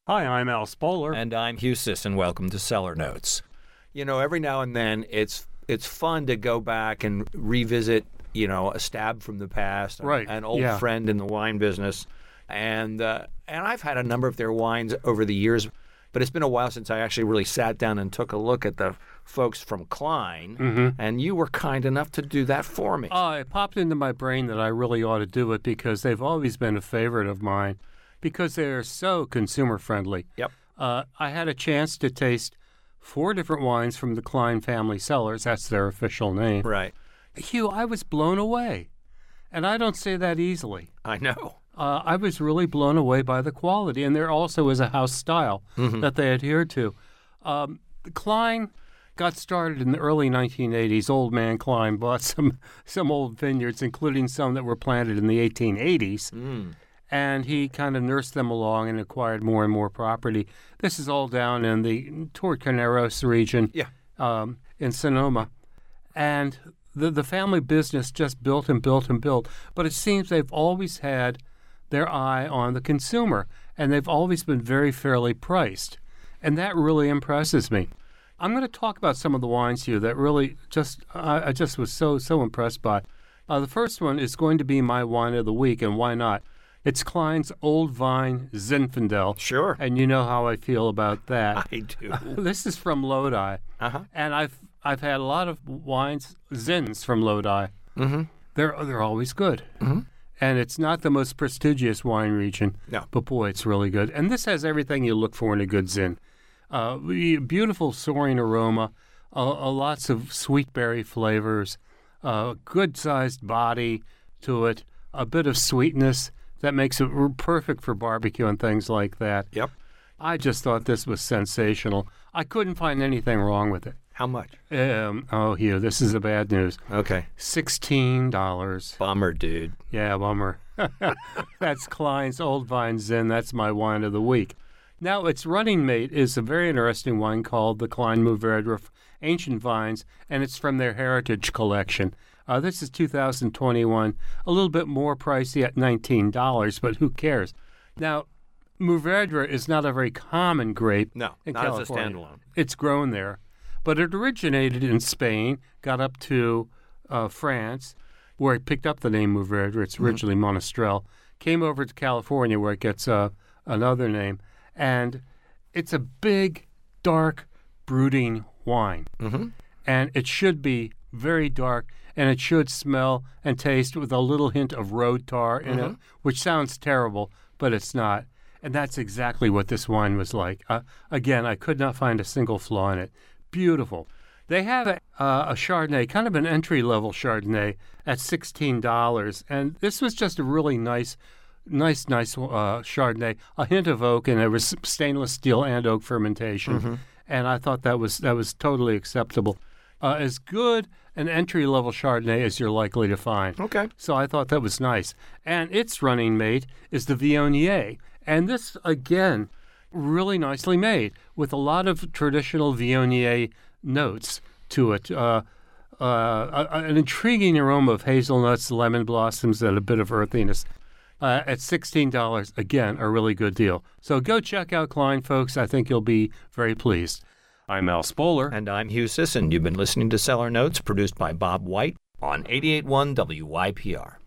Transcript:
Hi, I'm Al Spoler. And I'm Hugh Sisson. Welcome to Cellar Notes. You know, every now and then it's fun to go back and revisit, a stab from the past, right. An old friend in the wine business. And I've had a number of their wines over the years, but it's been a while since I actually really sat down and took a look at the folks from Klein, and you were kind enough to do that for me. It popped into my brain that I really ought to do it because they've always been a favorite of mine because they're so consumer-friendly. Yep. I had a chance to taste 4 different wines from the Klein family cellars. That's their official name. Right. Hugh, I was blown away, and I don't say that easily. I know. I was really blown away by the quality, and there also is a house style that they adhere to. Klein got started in the early 1980s. Old man Klein bought some old vineyards, including some that were planted in the 1880s, and he kind of nursed them along and acquired more and more property. This is all down in the Torcaneros region in Sonoma, and the family business just built and built and built, but it seems they've always had their eye on the consumer, and they've always been very fairly priced, and that really impresses me. I'm going to talk about some of the wines here that really I just was so impressed by. The first one is going to be my wine of the week, and why not? It's Klein's Old Vine Zinfandel. Sure. And you know how I feel about that. I do. This is from Lodi, and I've had a lot of wines, Zins from Lodi. They're always good. And it's not the most prestigious wine region, but boy, it's really good. And this has everything you look for in a good Zin. Beautiful soaring aroma, lots of sweet berry flavors, good-sized body to it, a bit of sweetness that makes it perfect for barbecue and things like that. Yep. I just thought this was sensational. I couldn't find anything wrong with it. How much? Hugh, this is the bad news. Okay. $16. Bummer, dude. Yeah, bummer. That's Klein's Old Vine Zin. That's my wine of the week. Now, its running mate is a very interesting wine called the Klein Mourvedre Ancient Vines, and it's from their Heritage Collection. This is 2021, a little bit more pricey at $19, but who cares? Now, Mourvedre is not a very common grape in California. Not as a standalone. It's grown there. But it originated in Spain, got up to France, where it picked up the name Mourvedre. It's originally Monastrell. Came over to California, where it gets another name. And it's a big, dark, brooding wine. And it should be very dark, and it should smell and taste with a little hint of road tar in it, which sounds terrible, but it's not. And that's exactly what this wine was like. Again, I could not find a single flaw in it. Beautiful. They have a Chardonnay, kind of an entry-level Chardonnay, at $16, and this was just a really nice Chardonnay, a hint of oak, and there was stainless steel and oak fermentation, and I thought that was totally acceptable. As good an entry-level Chardonnay as you're likely to find. Okay. So I thought that was nice. And its running mate is the Viognier, and this, again, really nicely made with a lot of traditional Viognier notes to it. An intriguing aroma of hazelnuts, lemon blossoms, and a bit of earthiness. At $16, again, a really good deal. So go check out Klein, folks. I think you'll be very pleased. I'm Al Spoler. And I'm Hugh Sisson. You've been listening to Cellar Notes, produced by Bob White on 88.1 WYPR.